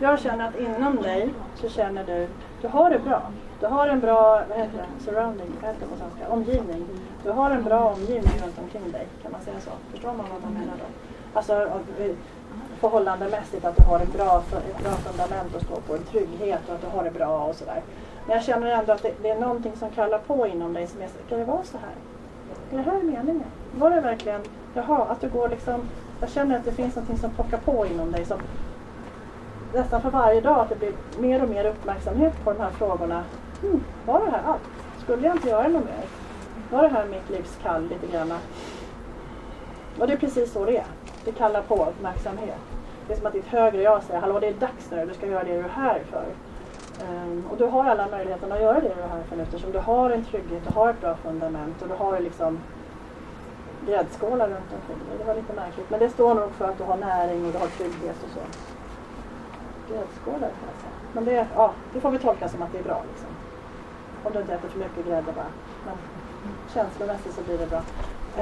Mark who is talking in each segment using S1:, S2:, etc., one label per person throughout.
S1: Jag känner att inom dig så känner du har det bra. Du har en bra surrounding, omgivning. Du har en bra omgivning runt omkring dig, kan man säga så. Förstår man vad man menar då? Alltså förhållandemässigt att du har ett bra fundament att stå på, en trygghet och att du har det bra och sådär. Men jag känner ändå att det är någonting som kallar på inom dig som är, ska det vara så här? Är det här meningen? Var det verkligen, att du går liksom, jag känner att det finns någonting som pockar på inom dig som nästan för varje dag att det blir mer och mer uppmärksamhet på de här frågorna. Var det här allt? Skulle jag inte göra något mer? Var det här mitt livs kall lite grann? Och det är precis så det är. Det kallar på uppmärksamhet. Det är som att ditt högre jag säger, hallå det är dags nu, du ska göra det du är här för. Och du har alla möjligheter att göra det du är här för nu, eftersom du har en trygghet, du har ett bra fundament och du har liksom gräddskålar runt omkring dig. Det var lite märkligt, men det står nog för att du har näring och du har trygghet och så. Gräddskålar kan jag säga. Men det får vi tolka som att det är bra liksom. Om du inte äter för mycket grädde bara. Men känslomässigt så blir det bra.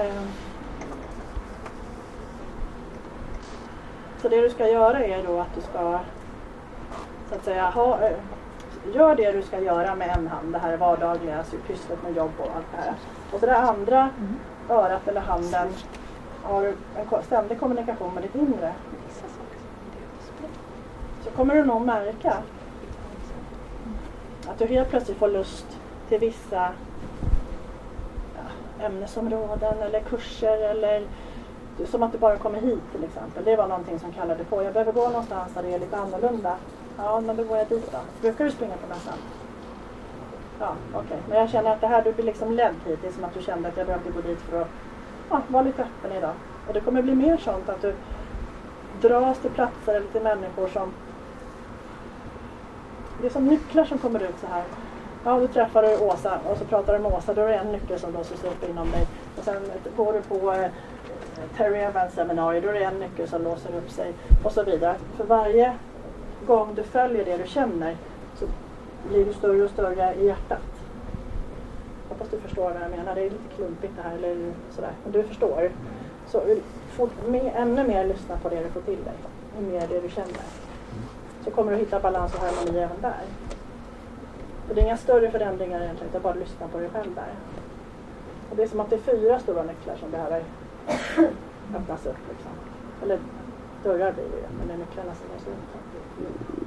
S1: Så det du ska göra är då att du ska så att säga gör det du ska göra med en hand. Det här är vardagliga, pysslet med jobb och allt det här. Och så det andra örat eller handen har en ständig kommunikation med ditt inre. Så kommer du nog märka att du helt plötsligt får lust till vissa ämnesområden eller kurser eller som att du bara kommer hit till exempel. Det var någonting som kallade på. Jag behöver gå någonstans där det är lite annorlunda. Ja, men då går jag dit då. Brukar du springa på mässan? Ja, okej. Men jag känner att det här, du blir liksom ledd hit. Det är som att du kände att jag behövde gå dit för att vara lite öppen idag. Och det kommer bli mer sånt att du dras till platser eller till människor som det är som nycklar som kommer ut så här. Ja, du träffar du Åsa och så pratar du med Åsa. Då är det en nyckel som låses upp inom dig. Och sen går du på Terry Evans seminarium. Då är det en nyckel som låser upp sig. Och så vidare. För varje gång du följer det du känner så blir du större och större i hjärtat. Hoppas du förstår vad jag menar. Det är lite klumpigt det här. Eller sådär. Men du förstår. Så ännu mer lyssna på det du får till dig. Och mer det du känner. Så kommer du hitta balans och harmoni även där. Och det är inga större förändringar egentligen, utan bara lyssna på dig själv där. Och det är som att det är 4 stora nycklar som behöver öppnas upp liksom. Eller dörrar blir det ju, men det är nycklarna som måste upp.